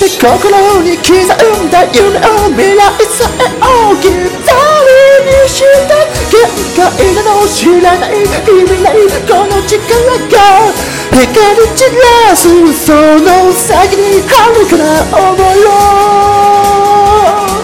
って心に刻んだ夢を未来さえをギターにして限界なの知らない意味ないこの力が光り散らすその先に遥かな想いを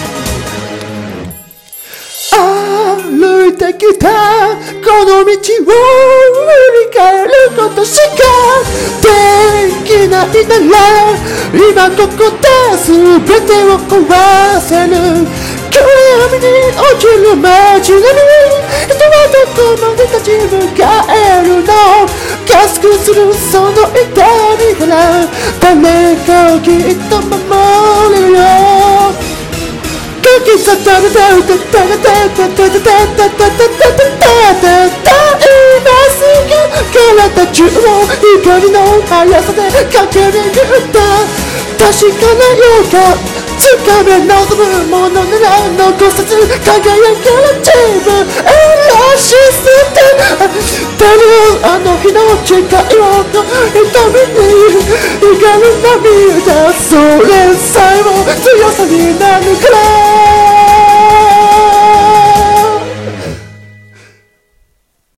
歩いてきたこの道を振り返ることしかできないなら今ここで全てを壊せる暗闇に落ちる街並み人はどこまで立ち向かえるの加速するその痛みから誰かをきっと守れるよ今すぐ体中を光の速さで駆け巡った確かなようか掴め望むものなら残さず輝ける自分らしさであの日の誓いを瞳に光る涙それさえも強さになるから